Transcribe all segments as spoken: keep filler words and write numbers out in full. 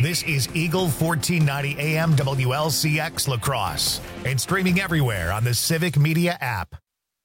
This is Eagle fourteen ninety A M W L C X La Crosse and streaming everywhere on the Civic Media app.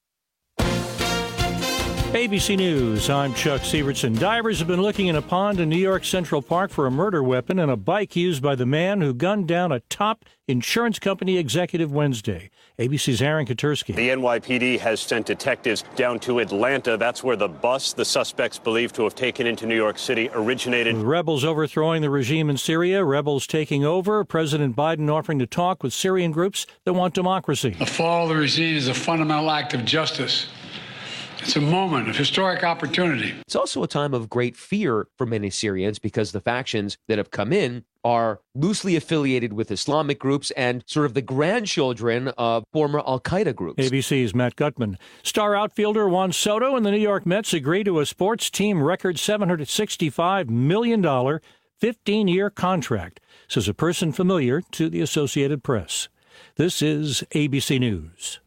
A B C News, I'm Chuck Sievertson. Divers have been looking in a pond in New York Central Park for a murder weapon and a bike used by the man who gunned down a top insurance company executive Wednesday. A B C's Aaron Katersky. The N Y P D has sent detectives down to Atlanta. That's where the bus the suspects believed to have taken into New York City originated. With rebels overthrowing the regime in Syria, rebels taking over, President Biden offering to talk with Syrian groups that want democracy. The fall of the regime is a fundamental act of justice. It's a moment of historic opportunity. It's also a time of great fear for many Syrians because the factions that have come in are loosely affiliated with Islamic groups and sort of the grandchildren of former al-Qaeda groups. A B C's Matt Gutman. Star outfielder Juan Soto and the New York Mets agree to a sports team record seven hundred sixty-five million dollars fifteen-year contract, says a person familiar to the Associated Press. This is A B C News.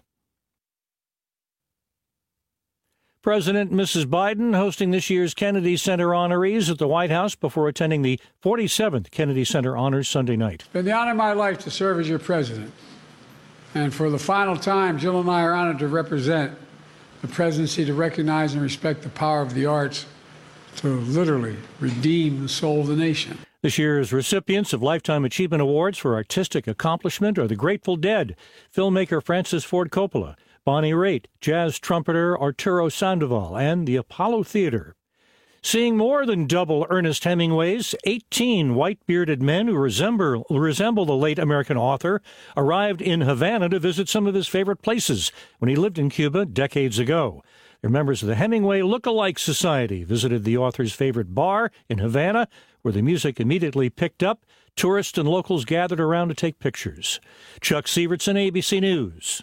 President and Missus Biden hosting this year's Kennedy Center honorees at the White House before attending the forty-seventh Kennedy Center Honors Sunday night. It's been the honor of my life to serve as your president. And for the final time, Jill and I are honored to represent the presidency to recognize and respect the power of the arts to literally redeem the soul of the nation. This year's recipients of Lifetime Achievement Awards for artistic accomplishment are the Grateful Dead, filmmaker Francis Ford Coppola, Bonnie Raitt, jazz trumpeter Arturo Sandoval, and the Apollo Theater. Seeing more than double Ernest Hemingway's, eighteen white-bearded men who resemble, resemble the late American author arrived in Havana to visit some of his favorite places when he lived in Cuba decades ago. They're members of the Hemingway Look-alike Society, visited the author's favorite bar in Havana, where the music immediately picked up. Tourists and locals gathered around to take pictures. Chuck Sievertson, A B C News.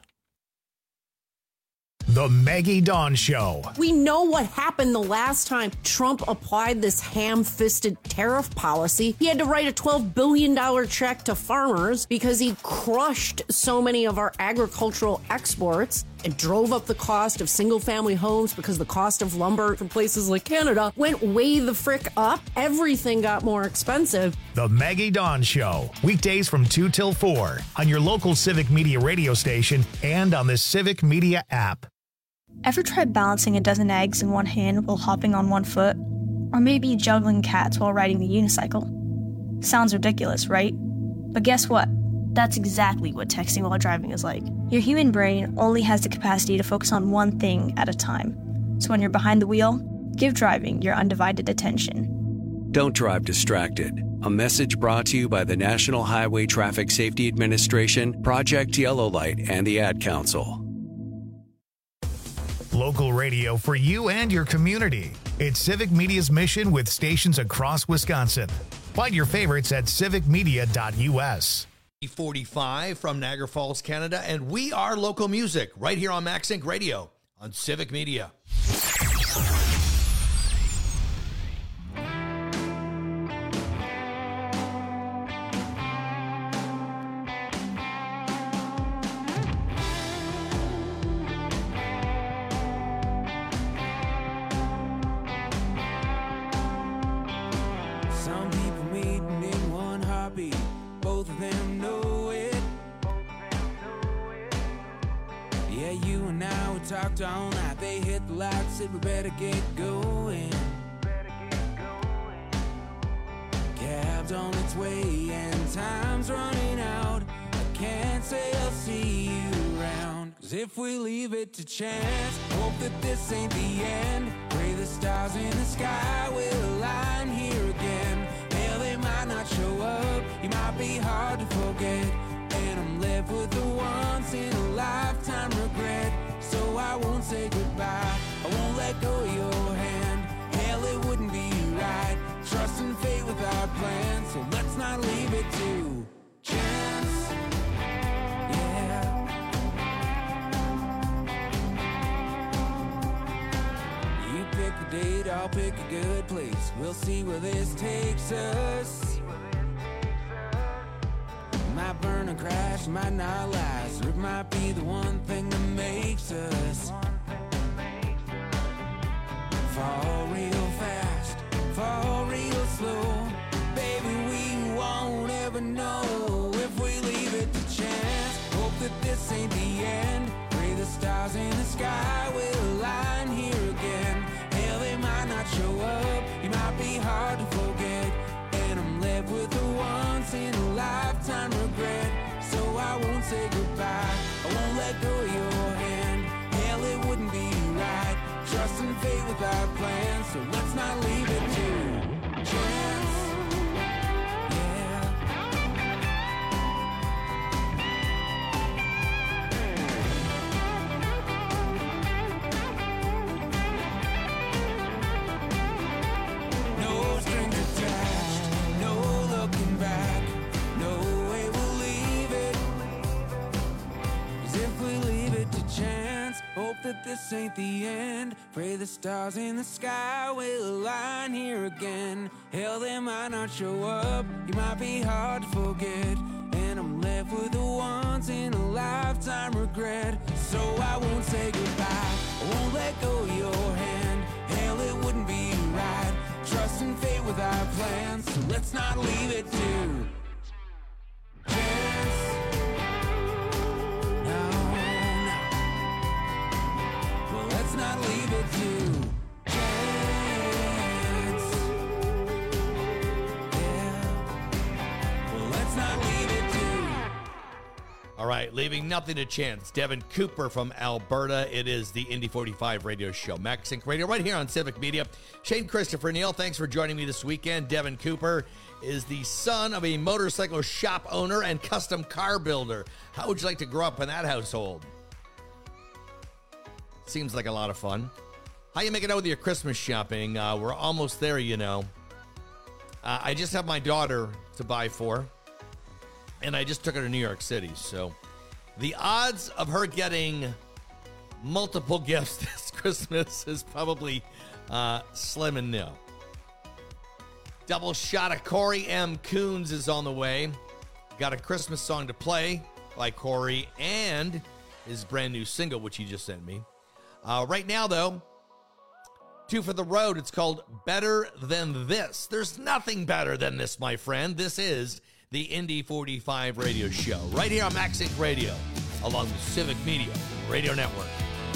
The Maggie Dawn Show. We know what happened the last time Trump applied this ham-fisted tariff policy. He had to write a twelve billion dollars check to farmers because he crushed so many of our agricultural exports and drove up the cost of single-family homes because the cost of lumber from places like Canada went way the frick up. Everything got more expensive. The Maggie Dawn Show. Weekdays from two till four on your local Civic Media radio station and on the Civic Media app. Ever tried balancing a dozen eggs in one hand while hopping on one foot? Or maybe juggling cats while riding the unicycle? Sounds ridiculous, right? But guess what? That's exactly what texting while driving is like. Your human brain only has the capacity to focus on one thing at a time. So when you're behind the wheel, give driving your undivided attention. Don't drive distracted. A message brought to you by the National Highway Traffic Safety Administration, Project Yellow Light, and the Ad Council. Local radio for you and your community. It's Civic Media's mission with stations across Wisconsin. Find your favorites at civic media dot u s. forty-five from Niagara Falls, Canada, and we are local music right here on MaxSync Radio on Civic Media. Talked all night, they hit the lights, said we better get going. Cab's on its way and time's running out. I can't say I'll see you around, 'cause if we leave it to chance, hope that this ain't the end. Pray the stars in the sky will align here again. Hell, they might not show up, you might be hard to forget, and I'm left with the once in a lifetime regret. So I won't say goodbye, I won't let go of your hand. Hell, it wouldn't be right, trusting fate with our plans. So let's not leave it to chance. Yeah. You pick a date, I'll pick a good place. We'll see where this takes us. Might burn and crash, might not last, or it might be the one thing that makes us fall real fast, fall real slow. Baby, we walk with our plans, so let's not leave it to chance. No strings attached, no looking back, no way we'll leave it. 'Cause if we leave it to chance, hope that this ain't the end. Pray the stars in the sky will align here again. Hell, they might not show up, you might be hard to forget. And I'm left with the once in a lifetime regret. So I won't say goodbye, I won't let go of your hand. Hell, it wouldn't be right, trusting fate with our plans. So let's not leave it to chance. No, no. Well, let's not leave it to chance. Yeah. Well, let's not leave it to. All right, leaving nothing to chance. Devin Cooper from Alberta. It is the Indy forty-five radio show. MaxSync Radio right here on Civic Media. Shane Christopher Neal, thanks for joining me this weekend. Devin Cooper is the son of a motorcycle shop owner and custom car builder. How would you like to grow up in that household? Seems like a lot of fun. How you making out with your Christmas shopping? Uh, we're almost there, you know. Uh, I just have my daughter to buy for, and I just took her to New York City. So the odds of her getting multiple gifts this Christmas is probably uh, slim and nil. Double shot of Corey M. Coons is on the way. Got a Christmas song to play by Corey and his brand new single, which he just sent me. Uh, right now, though, two for the road. It's called Better Than This. There's nothing better than this, my friend. This is the Indy forty-five radio show right here on MaxSync Radio along the Civic Media Radio Network.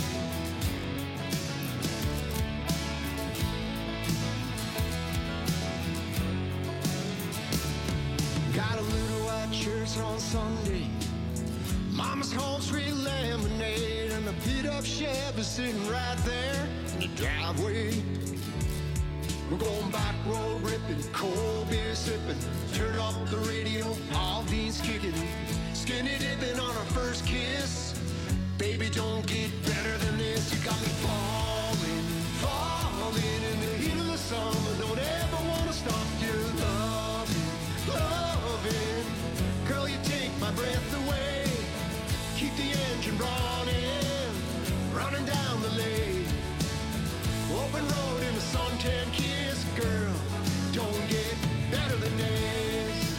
Got a little white church on Sunday. Mama's home sweet lemonade and a beat up Chevy sitting right there in the driveway. We're going back road ripping, cold beer sipping, turn up the radio, all beans kicking, skinny dipping on our first kiss. Baby, don't get better than this. You got me falling, falling in the heat of the summer. Don't ever want to stop your loving, loving. Girl, you take my breath away. Keep the engine running, running down the lane. Open road in a suntan kiss, girl, don't get better than this.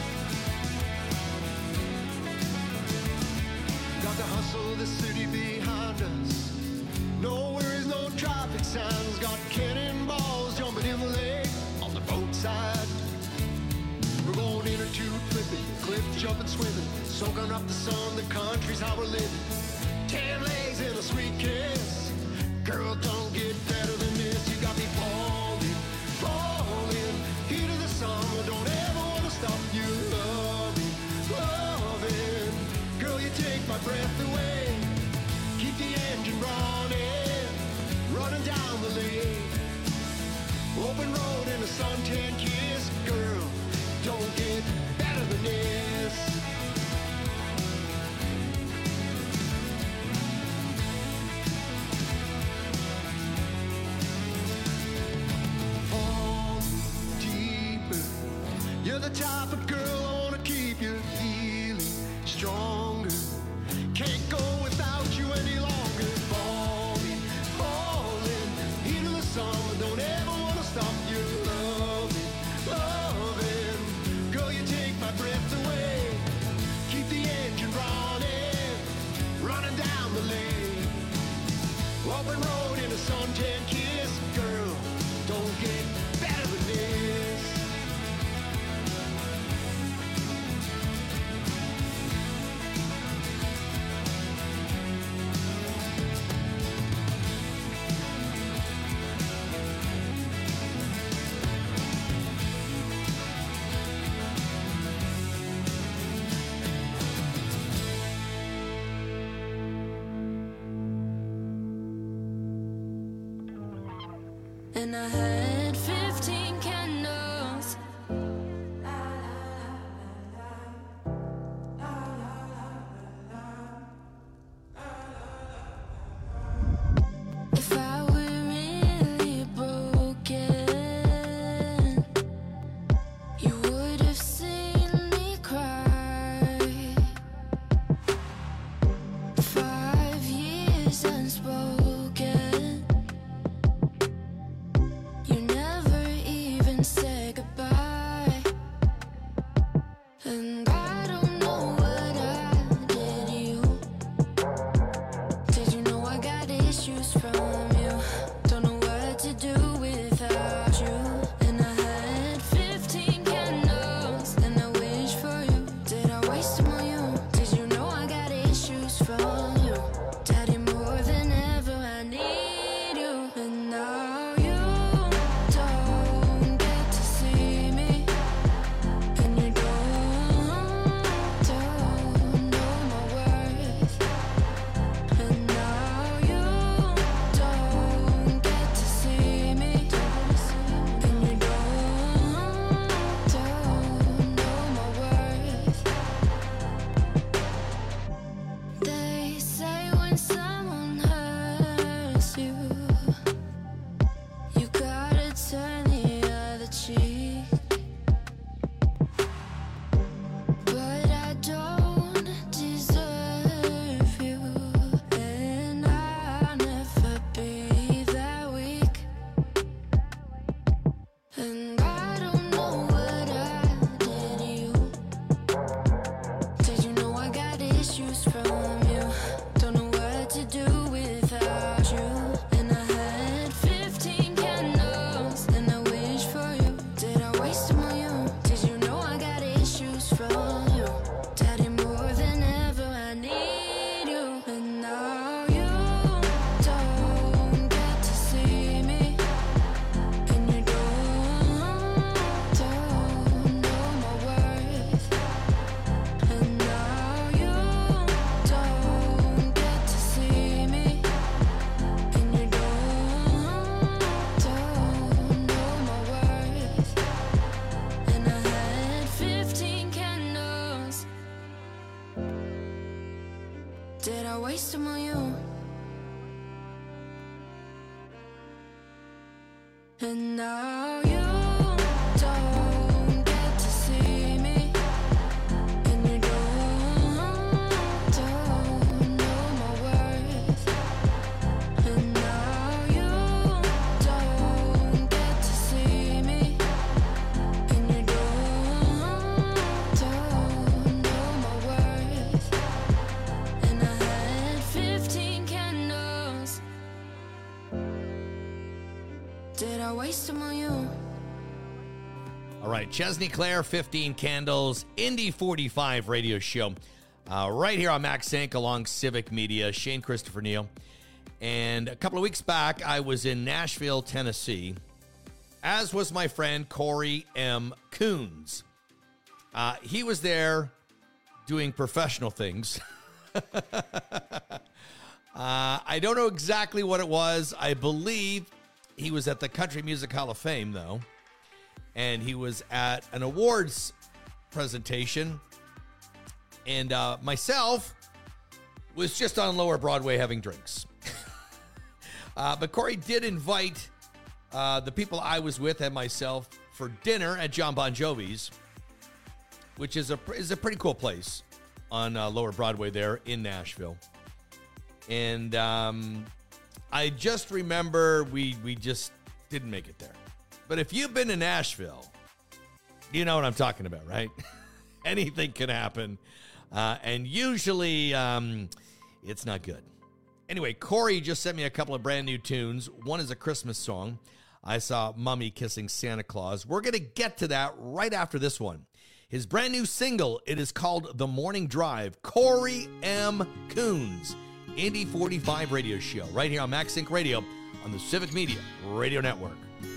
Got the hustle of the city behind us. No worries, no traffic signs. Got cannonballs jumping in the lake on the boat side. We're going inner tube flipping, cliff jumping, swimming, soaking up the sun. The country's how we're living. Tan legs and a sweet kiss. Girl, don't get better than this. You got me falling, falling. Heat of the summer, don't ever want to stop you loving, loving. Girl, you take my breath away. Keep the engine running, running down the lane. Open road in a suntan kiss. Girl, don't get better than this. You're the type of girl I wanna keep you feeling stronger. Can't go without you any longer. Falling, falling, heat of the summer. Don't ever wanna stop your loving, loving. Girl, you take my breath away. Keep the engine running, running down the lane. Open road in a suntan kiss. Girl, don't get better than this. and I had fifteen candles. If I were really broken, you would have seen me cry. Five years unspoken, you never even said goodbye. And I don't know what I did you. Did you know I got issues from you? Don't know what to do without you. And I had fifteen candles, and I wish for you. Did I waste them on you? Did you know I got issues from you? Daddy, more than ever I need you. And now you don't get to see me, and you don't, don't know my worth. And now you don't get to see me, and you don't, don't know my worth. They say when someone hurts you, you gotta turn the other cheek. But I don't deserve you, and I'll never be that weak. And I don't know what I did you. Did you know I got issues from you? Don't know what to do without you. And I had fifteen candles, and I wish for you. Did I waste them on you? Did you know I got issues from you? Daddy, more than ever I need you. And now you don't get to see me, and you don't, don't know my worth. And now you don't get to see me, and you don't, don't know my worth. And I had fifteen candles. Did I waste them on you? And now you don't get to see me, and you don't, don't know my worth. And now you don't get to see me, and you don't, don't know my worth. And I had fifteen candles. Did I waste them on you? All right, Chesney Claire, fifteen Candles, Indy forty-five radio show. Uh, right here on Max Inc along Civic Media, Shane Christopher Neal. And a couple of weeks back, I was in Nashville, Tennessee, as was my friend Corey M. Coons. Uh, he was there doing professional things. uh, I don't know exactly what it was. I believe he was at the Country Music Hall of Fame, though. And he was at an awards presentation. And uh, myself was just on Lower Broadway having drinks. uh, but Corey did invite uh, the people I was with and myself for dinner at John Bon Jovi's, which is a, is a pretty cool place on uh, Lower Broadway there in Nashville. And um, I just remember we we just didn't make it there. But if you've been to Nashville, you know what I'm talking about, right? Anything can happen. Uh, and usually um, it's not good. Anyway, Corey just sent me a couple of brand new tunes. One is a Christmas song. I Saw Mummy Kissing Santa Claus. We're going to get to that right after this one. His brand new single, it is called The Morning Drive. Corey M. Coons, Indy forty-five radio show, right here on Max Inc Radio on the Civic Media Radio Network.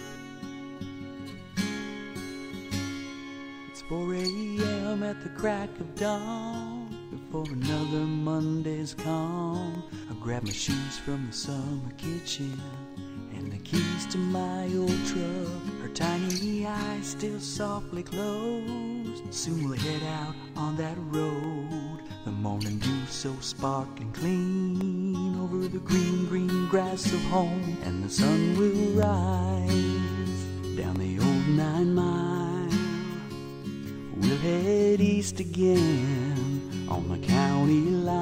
It's four a.m. at the crack of dawn. Before another Monday's come, I grab my shoes from the summer kitchen and I keys to my old truck. Her tiny eyes still softly closed. Soon we'll head out on that road. The morning dew so sparkling clean over the green, green grass of home. And the sun will rise down the old nine mile. We'll head east again on the county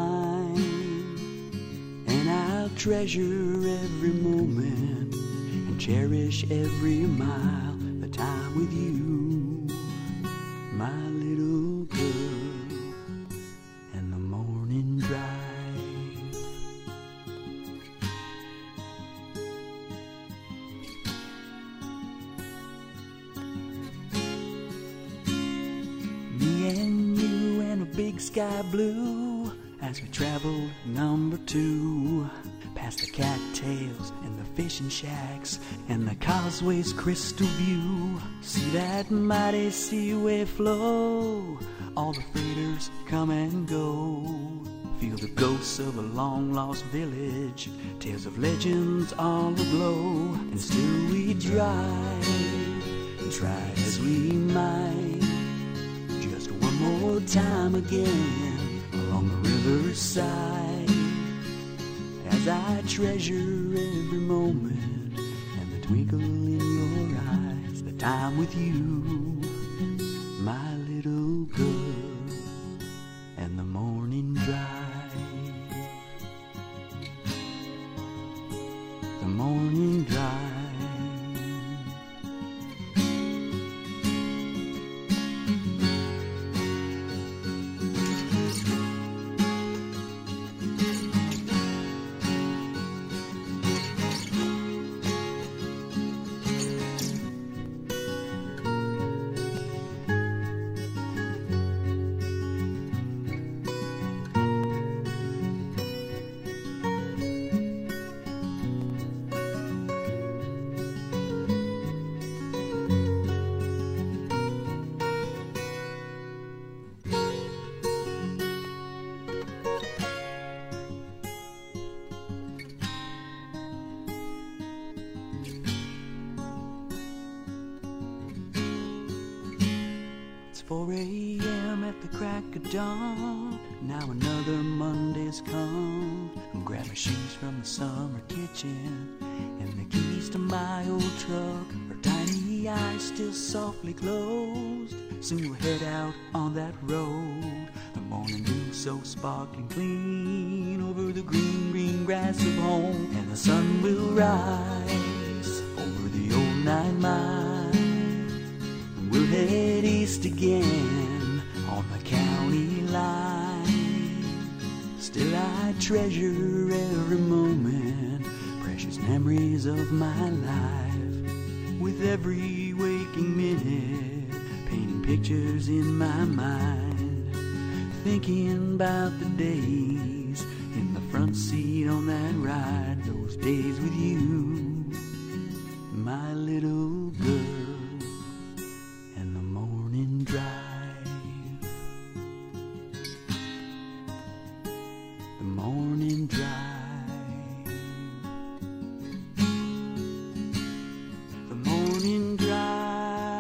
line. And I'll treasure every moment and cherish every mile, the time with you, my little girl, and the morning drive. Me and you and a big sky blue as we traveled number two, past the cattails and the fishing shacks and the causeway's crystal view. See that mighty seaway flow, all the freighters come and go. Feel the ghosts of a long-lost village, tales of legends all aglow. And still we drive, and try as we might, just one more time again along the riverside, as I treasure every moment and the twinkle in your eyes, the time with you, my little girl, and the morning drive, the morning drive. four a.m. at the crack of dawn. Now another Monday's come. Grab my shoes from the summer kitchen and the keys to my old truck. Her tiny eyes still softly closed. Soon we'll head out on that road. The morning dew so sparkling clean over the green, green grass of home. And the sun will rise over the old nine miles. We'll head east again on the county line. Still I treasure every moment, precious memories of my life. With every waking minute, painting pictures in my mind, thinking about the days in the front seat on that ride. Those days with you, my little girl. Drive, the morning drive, the morning drive.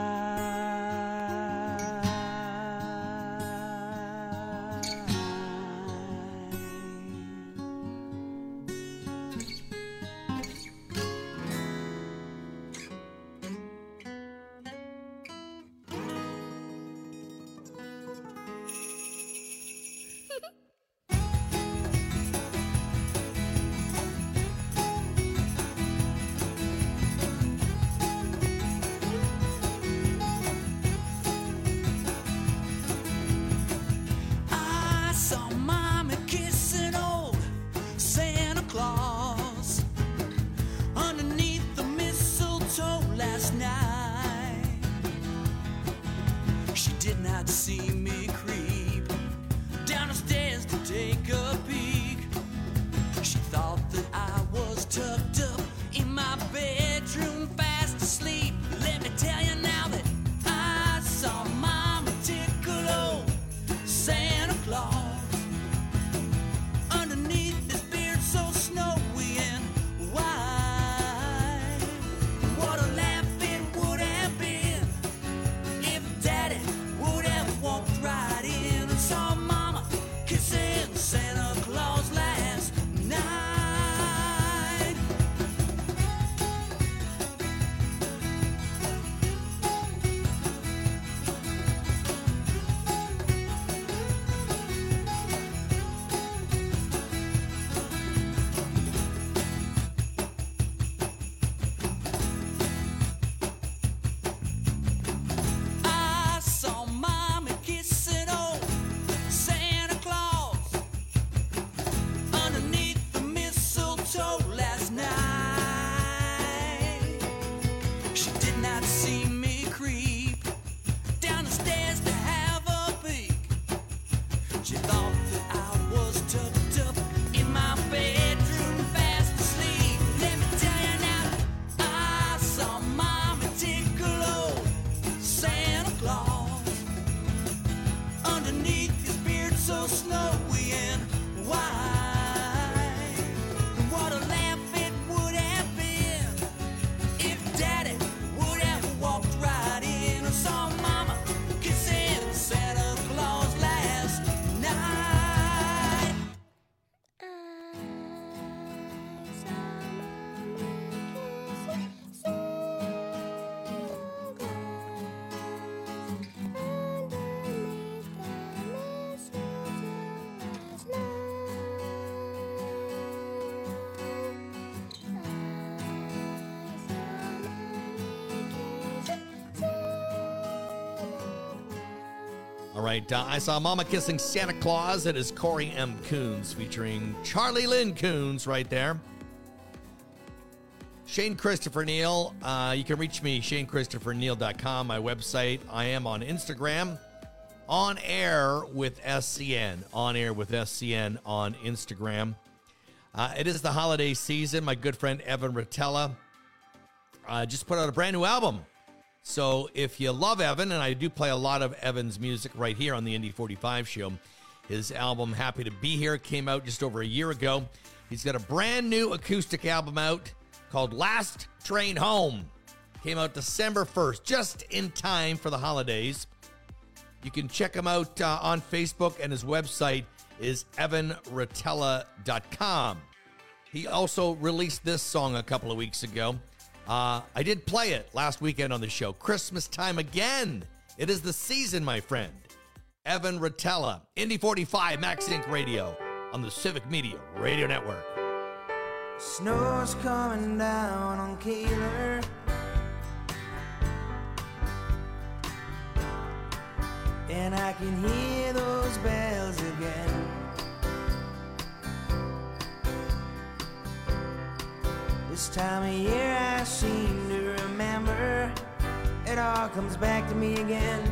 See me creep down the stairs to take a peek. She thought that I was tucked up in my bedroom fast asleep. Let me tell you now that I saw Mama tickle old Santa Claus underneath his beard so snowy and white. so snowy and white. And what a laugh it would have been if Daddy would have walked right in. I saw Mama kissing Santa Claus last night. All right, uh, I saw Mama Kissing Santa Claus. It is Corey M. Coons featuring Charlie Lynn Coons right there. Shane Christopher Neal. Uh, you can reach me, shane christopher neal dot com, my website. I am on Instagram, on air with S C N, on air with S C N on Instagram. Uh, it is the holiday season. My good friend Evan Rotella uh, just put out a brand new album. So if you love Evan, and I do play a lot of Evan's music right here on the Indy forty-five show, his album Happy to Be Here came out just over a year ago. He's got a brand new acoustic album out called Last Train Home. Came out December first, just in time for the holidays. You can check him out uh, on Facebook, and his website is evan rotella dot com. He also released this song a couple of weeks ago. Uh, I did play it last weekend on the show. Christmas Time Again. It is the season, my friend. Evan Rotella, Indy forty-five, Max Inc Radio on the Civic Media Radio Network. Snow's coming down on Keeler. And I can hear those bells again. This time of year I seem to remember. It all comes back to me again.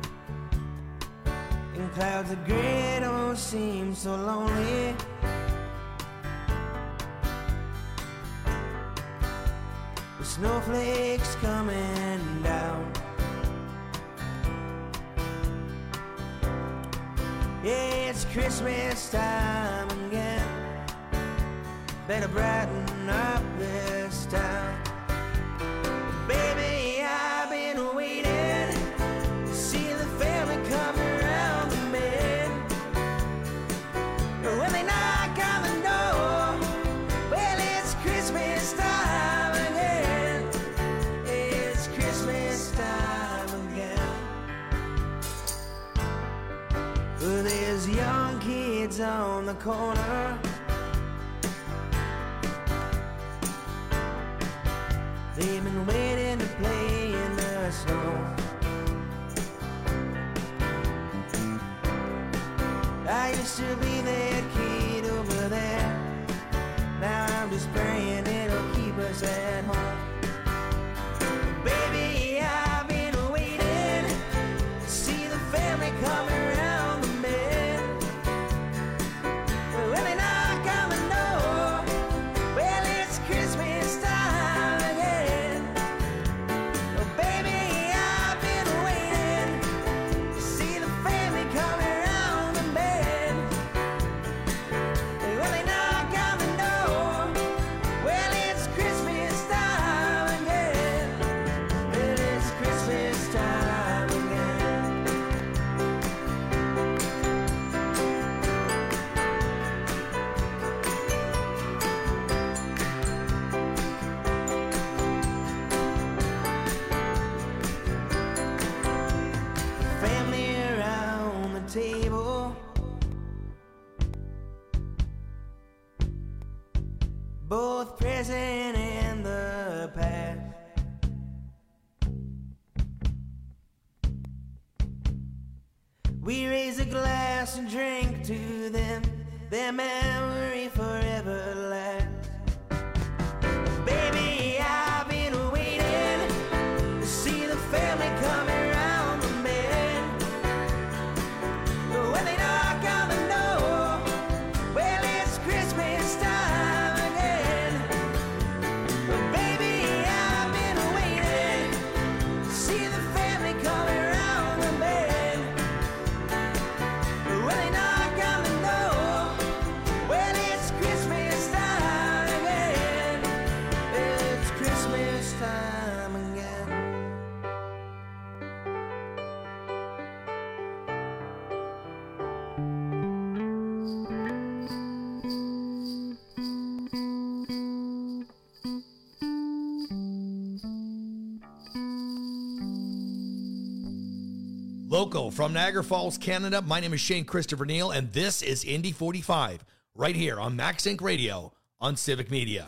And clouds of gray don't seem so lonely. The snowflakes coming down. Yeah, it's Christmas time again. Better brighten up this town. Baby, I've been waiting to see the family come around the bend. When they knock on the door, well, it's Christmas time again. It's Christmas time again. Well, there's young kids on the corner. They've been waiting to play in the snow. I used to be that kid over there. Now I'm just praying it'll keep us at home. Baby, I've been waiting to see the family come around the bend. When they knock on the door, well, it's Christmas time. Both present and the past. We raise a glass and drink to them. Their memory forever lasts. Baby, I've been waiting to see the family come around the bend. When they knock on the door, well, it's Christmas time again. Baby, I've been waiting to see the family come around the bend. When they knock on Local from Niagara Falls, Canada. My name is Shane Christopher Neal, and this is Indy forty-five, right here on Max Inc Radio on Civic Media.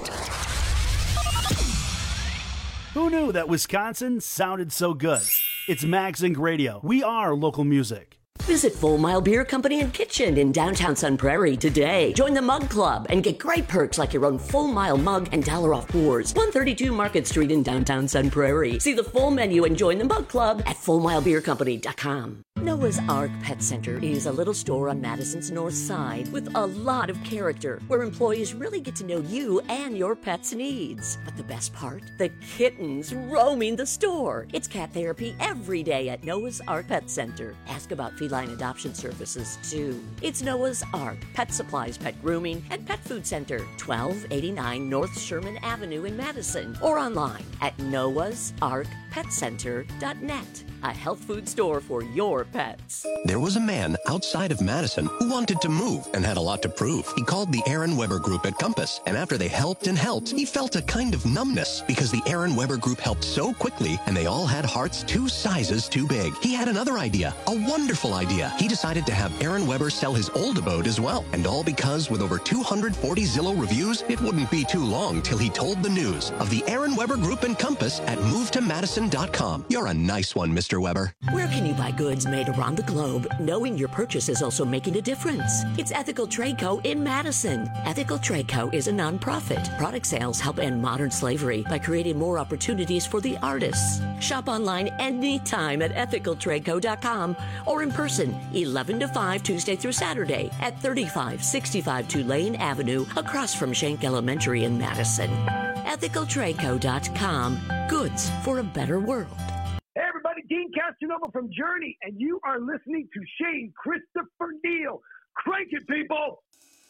Who knew that Wisconsin sounded so good? It's Max Inc Radio. We are local music. Visit Full Mile Beer Company and Kitchen in downtown Sun Prairie today. Join the Mug Club and get great perks like your own Full Mile mug and dollar off pours. one thirty-two Market Street in downtown Sun Prairie. See the full menu and join the Mug Club at full mile beer company dot com. Noah's Ark Pet Center is a little store on Madison's north side with a lot of character where employees really get to know you and your pet's needs. But the best part? The kittens roaming the store. It's cat therapy every day at Noah's Ark Pet Center. Ask about feline adoption services too. It's Noah's Ark Pet Supplies, Pet Grooming, and Pet Food Center, twelve eighty-nine North Sherman Avenue in Madison, or online at noahs ark pet center dot net. A health food store for your pets. There was a man outside of Madison who wanted to move and had a lot to prove. He called the Aaron Weber Group at Compass, and after they helped and helped, he felt a kind of numbness because the Aaron Weber Group helped so quickly, and they all had hearts two sizes too big. He had another idea, a wonderful idea. He decided to have Aaron Weber sell his old abode as well, and all because with over two hundred forty Zillow reviews, it wouldn't be too long till he told the news of the Aaron Weber Group and Compass at move to madison dot com. You're a nice one, Mister Weber. Where can you buy goods made around the globe, knowing your purchase is also making a difference? It's Ethical Trade Co. in Madison. Ethical Trade Co. is a nonprofit. Product sales help end modern slavery by creating more opportunities for the artists. Shop online anytime at ethical trade co dot com or in person, eleven to five, Tuesday through Saturday at thirty-five sixty-five Tulane Avenue, across from Schenck Elementary in Madison. ethical trade co dot com. Goods for a better world. Hey everybody, Dean Castronova from Journey, and you are listening to Shane Christopher Neal. Crank it, people!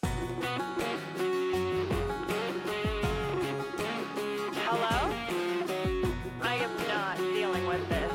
Hello? I am not dealing with this.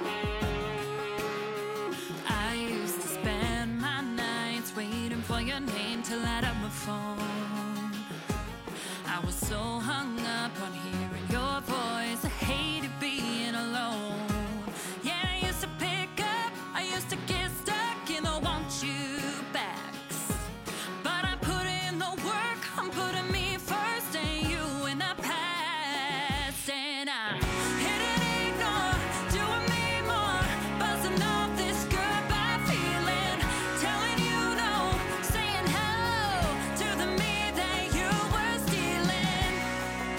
I used to spend my nights waiting for your name to light up my phone. I was so hung up on hearing your voice, I hated being alone. Yeah, I used to pick up, I used to get stuck in the want you backs. But I put in the work, I'm putting me first and you in the past. And I hit and ignore, doing me more, buzzing off this goodbye feeling, telling you no, saying hello to the me that you were stealing.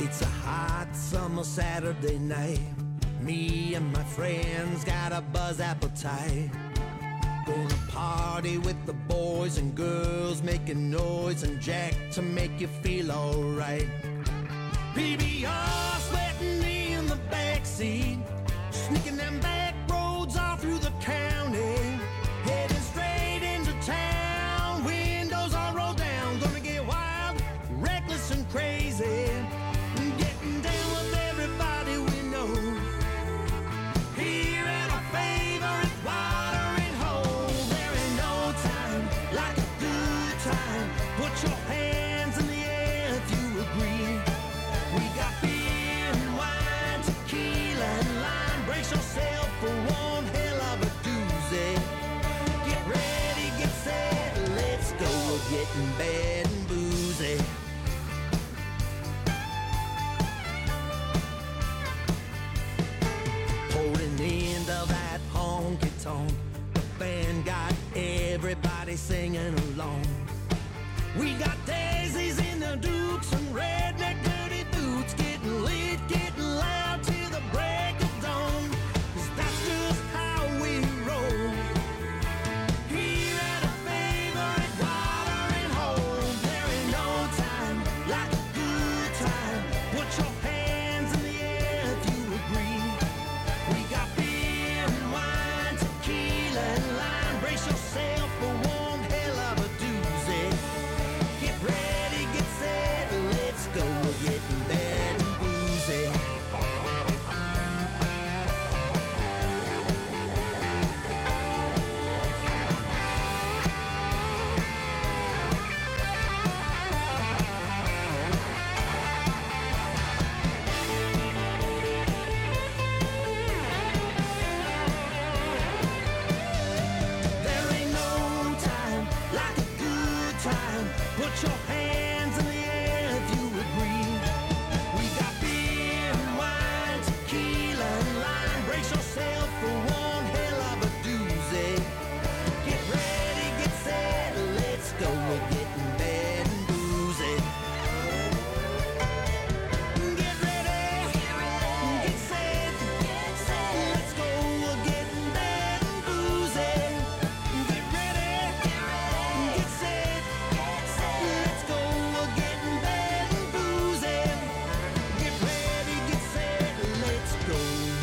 It's a hot summer Saturday night. Me and my friends got a buzz appetite. Gonna party with the boys and girls, making noise and jack to make you feel alright. P B R sweating me in the backseat, sneaking them back roads all through the county, heading straight into town, windows all rolled down, gonna get wild, reckless and crazy. Getting down with everybody we know. Here at our favorite watering hole. There ain't no time like a good time. Put your hands in the air if you agree. We got beer and wine, tequila and lime. Brace yourself for one hell of a doozy. Get ready, get set, let's go. We're getting bad and boozy. Holding the end of that honky tonk, the band got everybody singing along. We got daisies in the dukes and redneck dirty boots, getting lit, getting loud till the break of dawn. 'Cause that's just how we roll. Here at a favorite watering hole. There ain't no time like a good time. Put your hands in the air if you agree. We got beer and wine, tequila and lime. Brace yourself for one hell of a doozy. Get ready, get set, let's go. We're getting bad and boozy. There ain't no time like a good time. Put your hands in the air if you agree. We got beer and wine, tequila and lime. Brace yourself for one hell of a doozy. Get ready, get set, let's go. We're getting bad and boozy. Get ready, get set, let's go. We're getting bad and boozy. Get ready, get set, let's go. We're getting bad and boozy. Get ready, get set, let's go.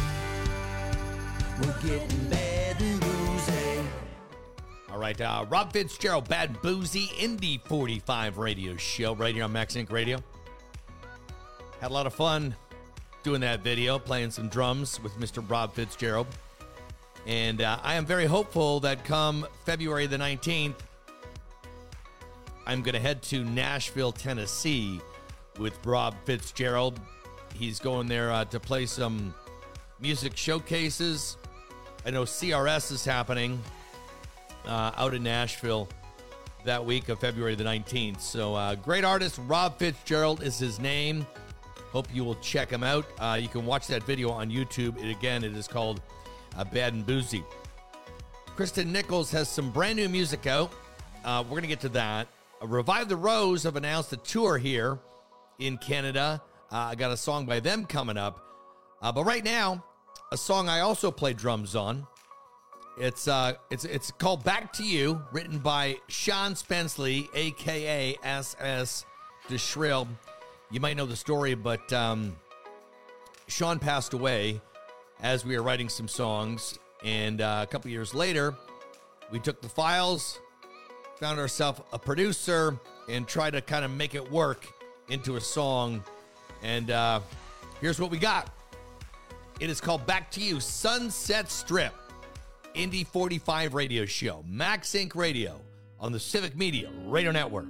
We're getting bad and boozy. All right, uh, Rob Fitzgerald, Bad and Boozy, Indy forty-five radio show right here on Max Inc Radio. Had a lot of fun doing that video, playing some drums with Mister Rob Fitzgerald. And uh, I am very hopeful that come February the nineteenth, I'm going to head to Nashville, Tennessee with Rob Fitzgerald. He's going there uh, to play some music showcases. I know C R S is happening uh, out in Nashville that week of February the nineteenth. So uh, great artist, Rob Fitzgerald is his name. Hope you will check him out. Uh, you can watch that video on YouTube. It, again, it is called uh, Bad and Boozy. Kristen Nichols has some brand new music out. Uh, we're going to get to that. Uh, Revive the Rose have announced a tour here in Canada. Uh, I got a song by them coming up. Uh, but right now, a song I also play drums on. It's uh, it's it's called Back to You, written by Sean Spenceley, a k a. S S DeShrill. You might know the story, but um, Sean passed away as we were writing some songs. And uh, a couple years later, we took the files, found ourselves a producer, and tried to kind of make it work into a song. And uh, here's what we got. It is called Back to You, Sunset Strip, Indy forty-five radio show, Max Inc Radio on the Civic Media Radio Network.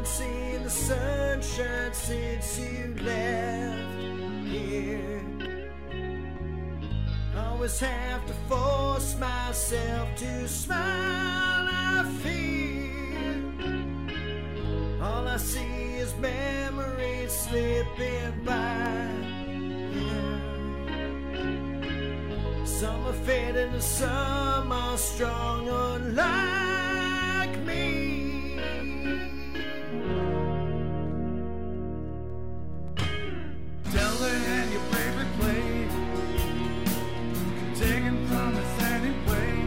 haven't seen the sunshine since you left here. Always have to force myself to smile. I fear all I see is memories slipping by. Some are fading and some are strong, unlike me. Tell her and your favorite play, taken from us anyway.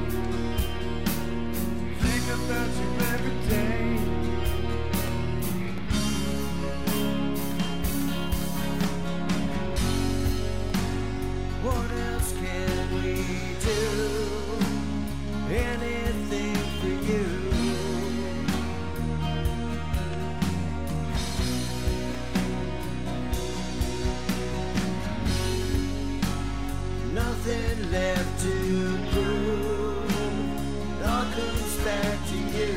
Think about you every day. What else can we do? Anything for you. Nothing left to prove. It all comes back to you.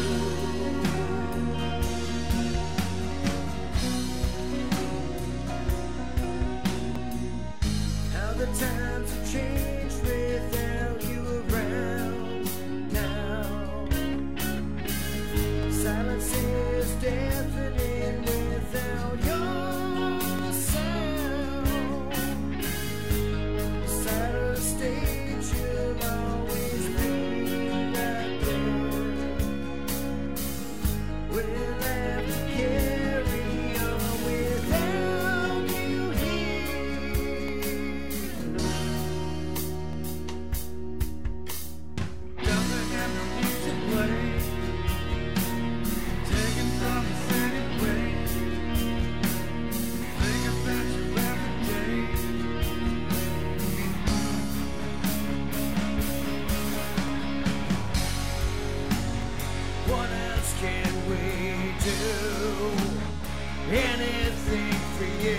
How the times have changed without you around now. Silence is deafening without your sound. Beside the stage, you'll always be right there. We'll have to carry on without you here. Nothing and no music play, taken from us anyway. Think about you every day. What else can we do? Anything for you.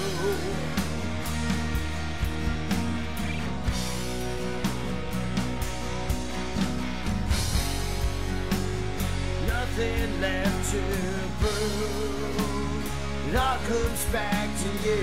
Nothing left to prove. It all comes back to you.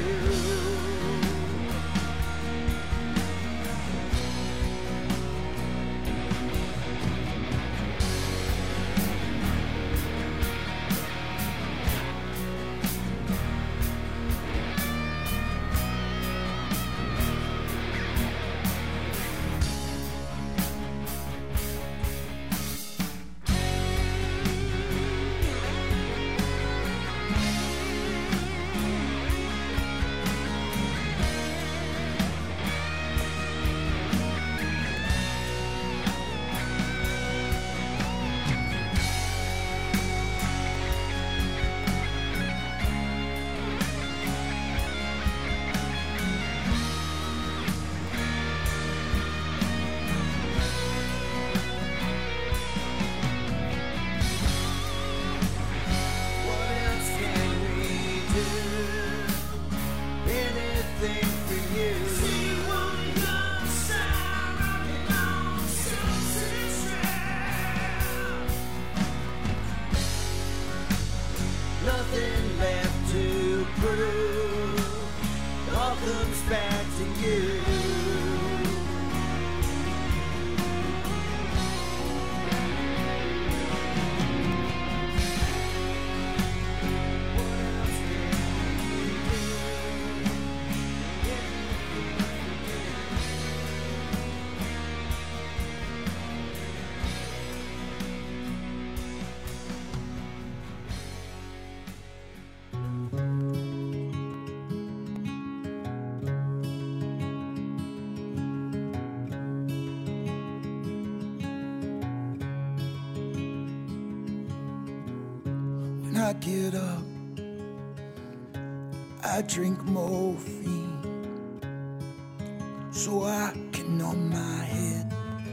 What else can we do? Anything for you. See one young side rocking on Sunset Strip. Nothing left to prove. All comes back to you. When I get up, I drink morphine so I can numb my head.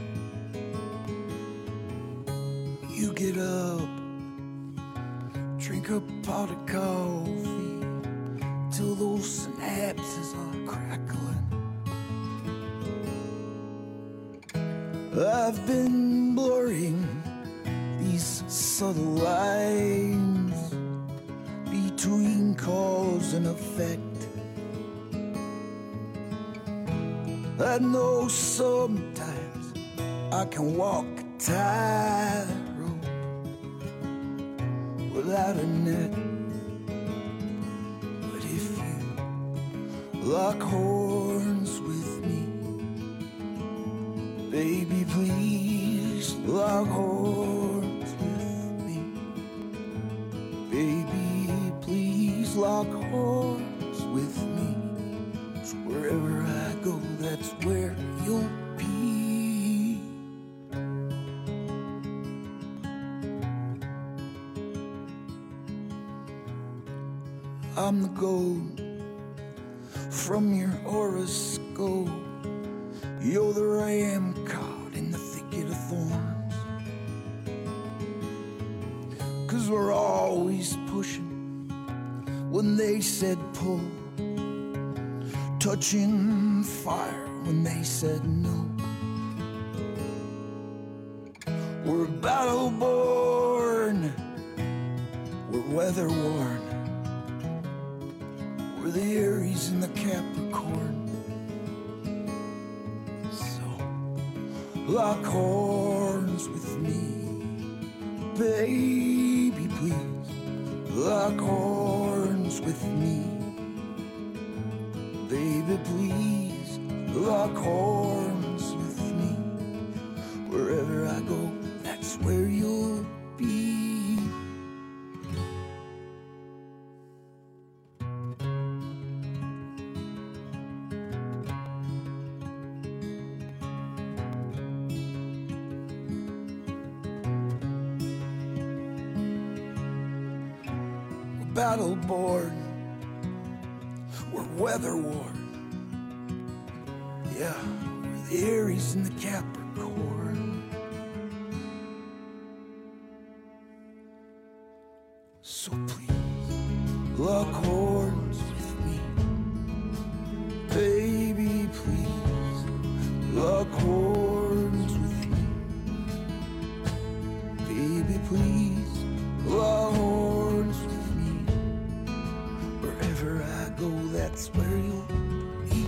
You get up, drink a pot of coffee till those synapses are crackling. I've been blurring these subtle lines between cause and effect. I know sometimes I can walk a tightrope without a net, but if you lock horns with me, baby, please lock horns with me. Baby, please lock horns with me. 'Cause wherever I go, that's where you'll be. I'm the gold from your horoscope. You're the ram caught in the thicket of thorns. 'Cause we're always pushing when they said pull, touching fire when they said no. We're battle born, we're weather worn, we're the Aries and the Capricorn. Lock horns with me, baby, please. Lock horns with me, baby, please. Lock horns with me. Wherever I go, that's where you'll be. Battle born, we're weather worn. Yeah, we're the Aries and the Capricorn. So please, lock horns with me, baby, please. Lock horns with me, baby, please. Lock horns with me. Wherever I go, that's where you'll be.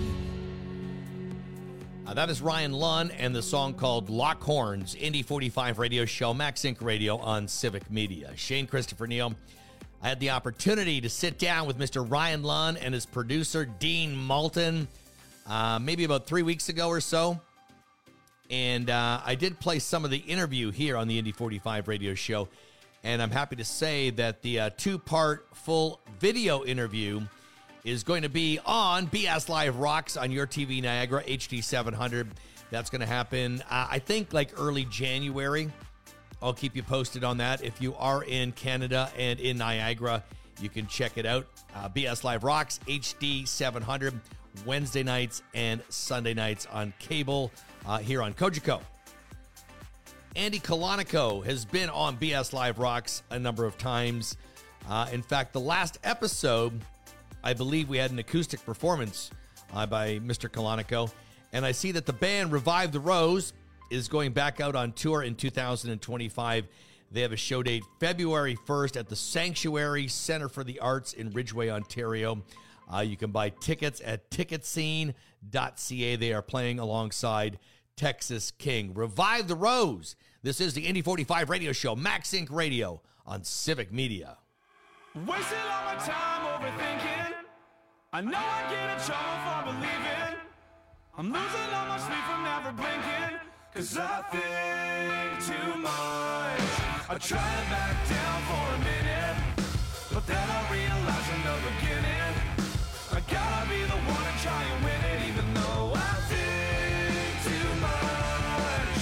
Uh, that is Ryan Lunn and the song called Lock Horns, Indy forty-five radio show, Max Inc Radio on Civic Media. Shane Christopher Neal. I had the opportunity to sit down with Mister Ryan Lunn and his producer, Dean Malton, uh, maybe about three weeks ago or so. And uh, I did play some of the interview here on the Indy forty-five radio show. And I'm happy to say that the uh, two-part full video interview is going to be on B S Live Rocks on your T V Niagara H D seven hundred. That's going to happen, uh, I think, like early January. I'll keep you posted on that. If you are in Canada and in Niagara, you can check it out. Uh, B S Live Rocks H D seven hundred, Wednesday nights and Sunday nights on cable uh, here on Cogeco. Andy Colonico has been on B S Live Rocks a number of times. Uh, in fact, the last episode, I believe we had an acoustic performance uh, by Mister Colonico. And I see that the band Revive the Rose is going back out on tour in two thousand twenty-five. They have a show date February first at the Sanctuary Center for the Arts in Ridgeway, Ontario. Uh, you can buy tickets at ticket scene dot c a. They are playing alongside Texas King. Revive the Rose. This is the Indy forty-five radio show, Max Inc Radio on Civic Media. Wasting all my time overthinking. I know I get in trouble for believing. I'm losing all my sleep from never blinking. Cause I think too much. I try to back down for a minute, but then I realize in the beginning, I gotta be the one and try and win it, even though I think too much.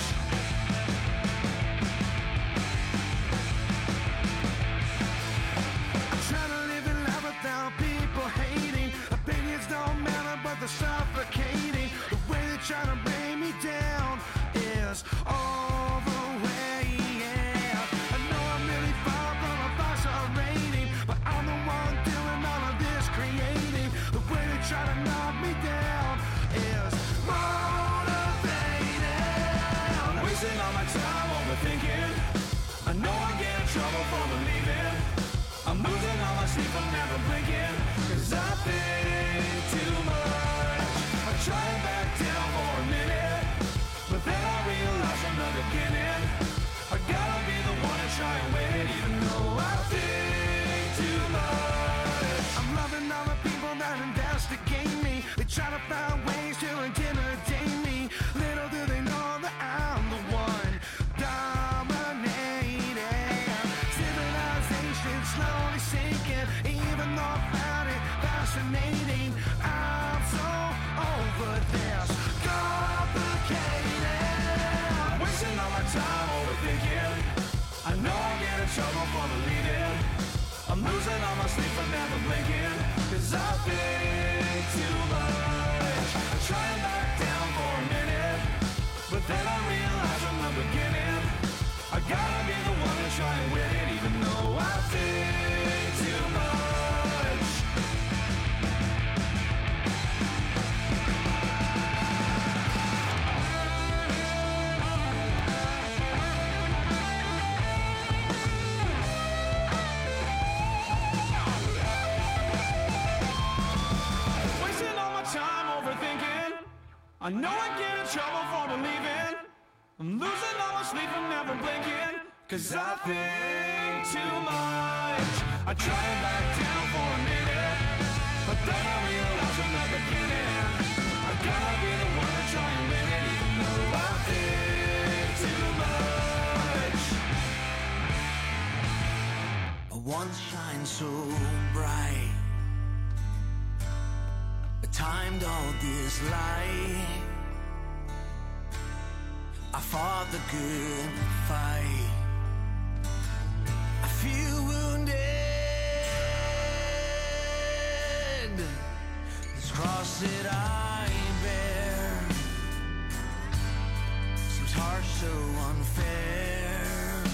I try to live in life without people hating. Opinions don't matter, but they're suffocating. The way they try to bring me down is all the way, yeah. I know I'm really far from a five-star rating, but I'm the one doing all of this creating. The way they try to knock me down is motivating. Wasting all my time overthinking. I know I get in trouble for believing. I'm losing all my sleep, I'm never find ways to intimidate me. Little do they know that I'm the one dominating. Civilization slowly sinking, even though I found it fascinating. I'm so over this complicated. Wasting all my time overthinking. I know I get in trouble for believing. I'm losing all my sleep for never blinking. Cause I think too much. I try and back down for a minute, but then I realize from the beginning I gotta be the one to try and win it, even though I think too much. Wasting all my time overthinking. I know I get in trouble for believing. I'm losing all my sleep and never blinking. Cause I think too much. I try and back down for a minute, but then I realize from the beginning I gotta be the one to try and win it, even though I think too much. I once shined so bright, I timed all this light. I fought the good fight. I feel wounded. This cross that I bear seems harsh, so unfair,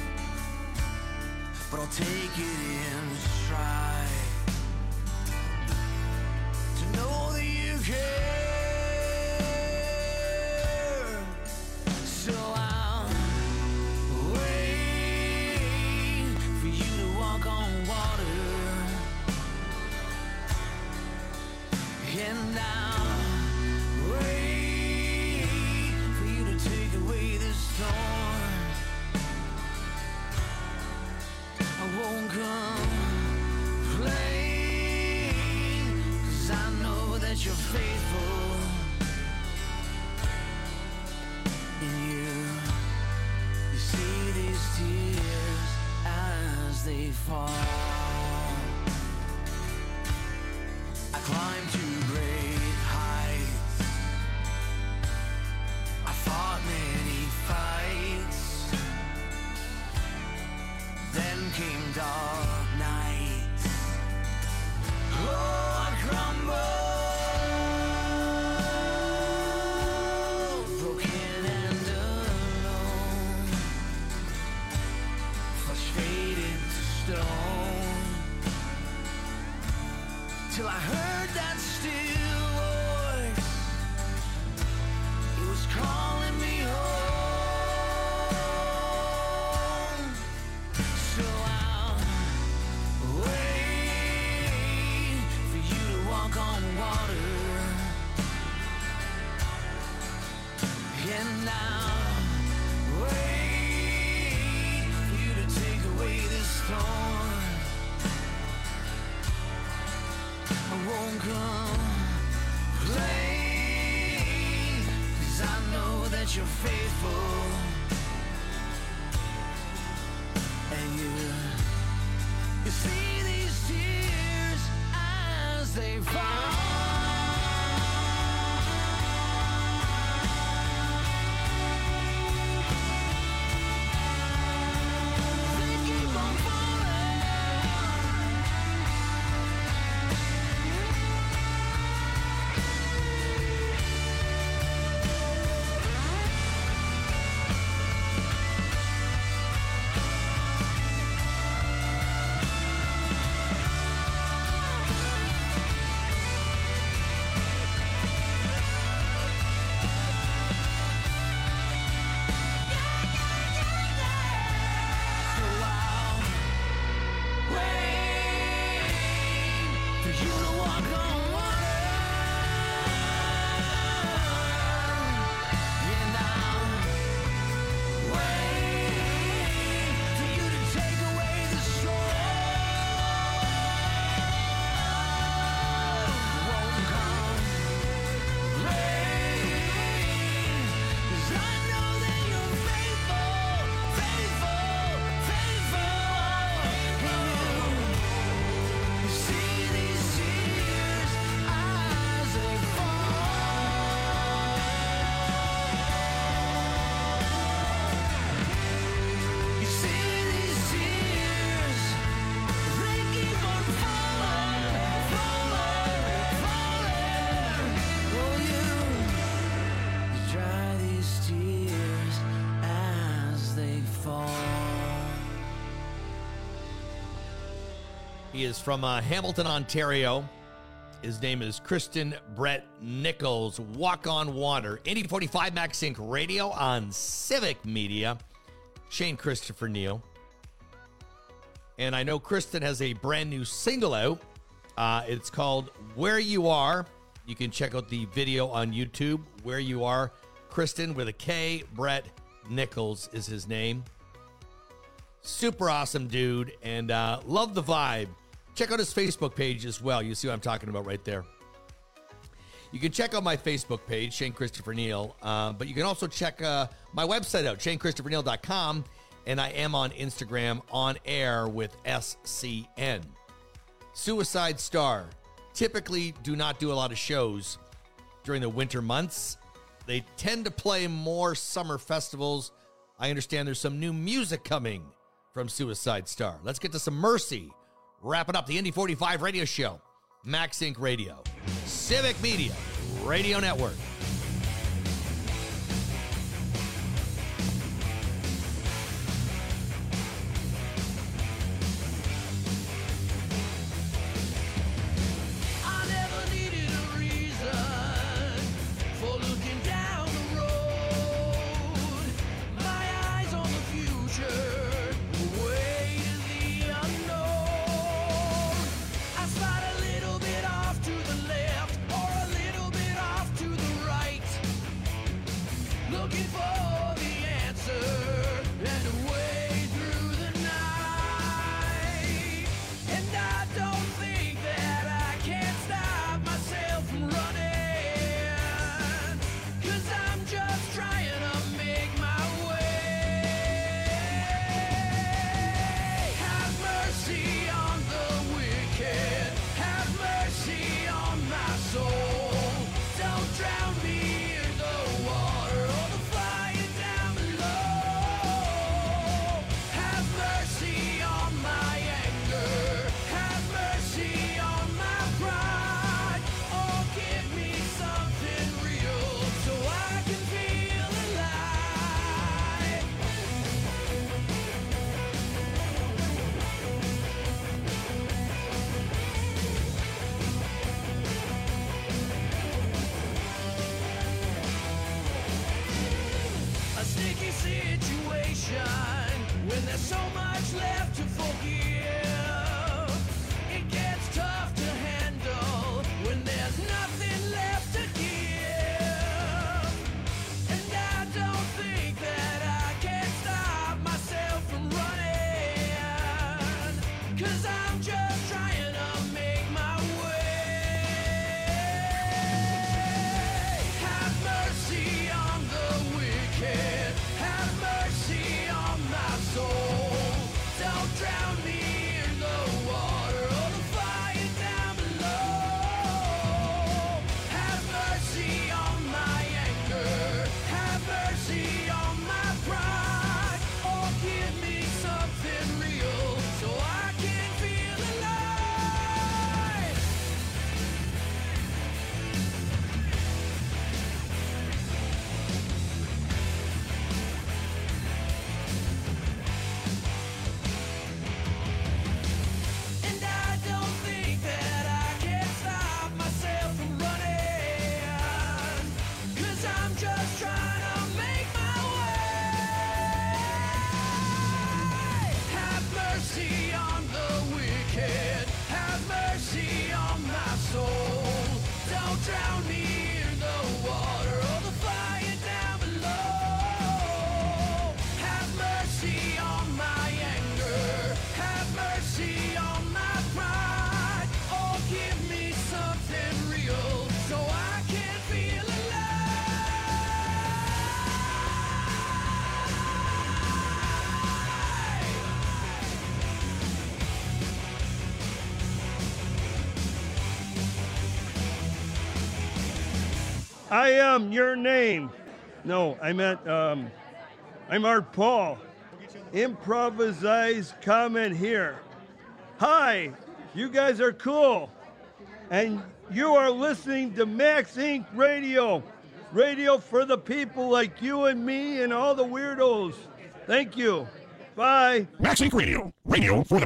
but I'll take it in stride to know that you care. So I'll wait for you to walk on water, and I'll wait for you to take away this storm. I won't complain, 'cause I know that you're faithful. In you, you see these tears as they fall. I climbed to great heights. I fought many fights. Then came dark nights. Oh, I crumbled. Till I heard that still voice, it was calling me home. So I'll wait for you to walk on water, and I'll wait for you to take away this storm. I won't complain, 'cause I know that you're faithful. And you, you see these tears as they fall. He is from uh, Hamilton, Ontario. His name is Kristen Brett Nichols. Walk on Water. Indy forty-five Max Inc Radio on Civic Media. Shane Christopher Neal. And I know Kristen has a brand new single out. Uh, it's called Where You Are. You can check out the video on YouTube. Where You Are. Kristen with a K. Brett Nichols is his name. Super awesome dude. And uh, love the vibe. Check out his Facebook page as well. You see what I'm talking about right there. You can check out my Facebook page, Shane Christopher Neal. Uh, but you can also check uh, my website out, shane christopher neal dot com. And I am on Instagram on air with S C N. Suicide Star. Typically do not do a lot of shows during the winter months. They tend to play more summer festivals. I understand there's some new music coming from Suicide Star. Let's get to some Mercy. Wrapping up the Indy forty-five radio show. Max Inc Radio. Civic Media Radio Network. I am your name. No, I meant, um, I'm Art Paul. Improvised comment here. Hi, you guys are cool. And you are listening to Max Inc Radio. Radio for the people like you and me and all the weirdos. Thank you. Bye. Max Inc Radio. Radio for the people.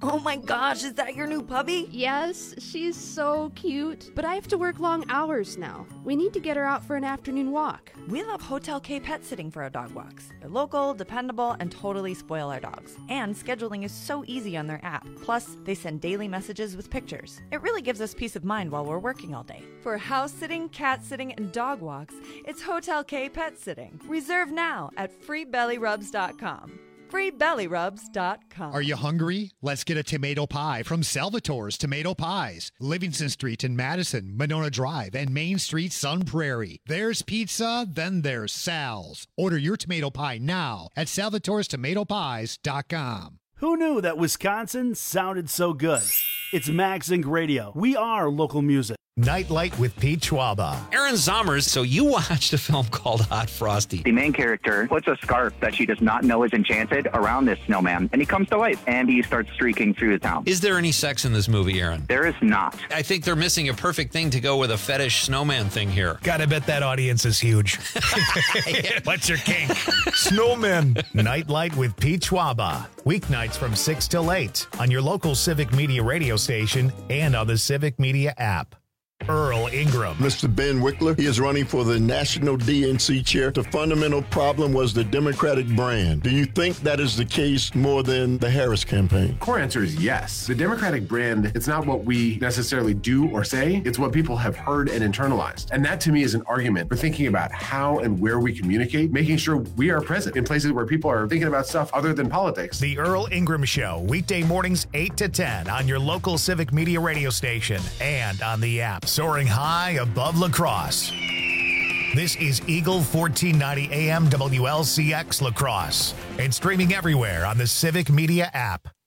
Oh my gosh, is that your new puppy? Yes, she's so cute. But I have to work long hours now. We need to get her out for an afternoon walk. We love Hotel K Pet Sitting for our dog walks. They're local, dependable, and totally spoil our dogs. And scheduling is so easy on their app. Plus, they send daily messages with pictures. It really gives us peace of mind while we're working all day. For house sitting, cat sitting, and dog walks, it's Hotel K Pet Sitting. Reserve now at free belly rubs dot com. free belly rubs dot com. Are you hungry? Let's get a tomato pie from Salvatore's Tomato Pies. Livingston Street in Madison, Monona Drive, and Main Street, Sun Prairie. There's pizza, then there's Sal's. Order your tomato pie now at salvatores tomato pies dot com. Who knew that Wisconsin sounded so good? It's MagZinc Radio. We are local music. Nightlight with Pete Schwaba. Aaron Zommers, so you watched a film called Hot Frosty. The main character puts a scarf that she does not know is enchanted around this snowman, and he comes to life, and he starts streaking through the town. Is there any sex in this movie, Aaron? There is not. I think they're missing a perfect thing to go with a fetish snowman thing here. Gotta bet that audience is huge. What's your kink? Snowman. Nightlight with Pete Schwaba. Weeknights from six till eight on your local Civic Media radio station and on the Civic Media app. Earl Ingram. Mister Ben Wickler, he is running for the National D N C chair. The fundamental problem was the Democratic brand. Do you think that is the case more than the Harris campaign? Core answer is yes. The Democratic brand, it's not what we necessarily do or say, it's what people have heard and internalized. And that to me is an argument for thinking about how and where we communicate, making sure we are present in places where people are thinking about stuff other than politics. The Earl Ingram Show, weekday mornings eight to ten on your local Civic Media radio station and on the app. Soaring high above La Crosse. This is Eagle fourteen ninety A M W L C X La Crosse and streaming everywhere on the Civic Media app.